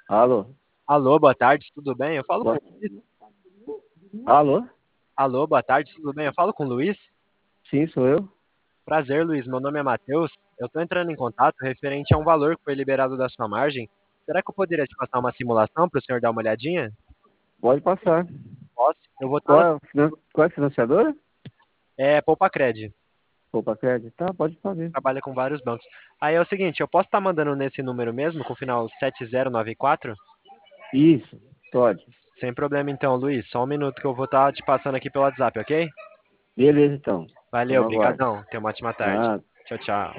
Alô? Alô, boa tarde, tudo bem? Eu falo com Boa- o Luiz. Alô? Alô, boa tarde, tudo bem? Eu falo com o Luiz. Sim, sou eu. Prazer, Luiz. Meu nome é Matheus. Eu estou entrando em contato referente a um valor que foi liberado da sua margem. Será que eu poderia te passar uma simulação para o senhor dar uma olhadinha? Pode passar. Posso. Eu vou estar. Qual é a financiadora? É Poupa-Cred. Poupa Crédito. Tá, pode fazer. Trabalha com vários bancos. Aí é o seguinte, eu posso estar mandando nesse número mesmo, com o final 7094? Isso, pode. Sem problema então, Luiz. Só um minuto que eu vou estar te passando aqui pelo WhatsApp, ok? Beleza, então. Valeu, Toma guarda. brigadão. Tenha uma ótima tarde. Ah, Tchau, tchau.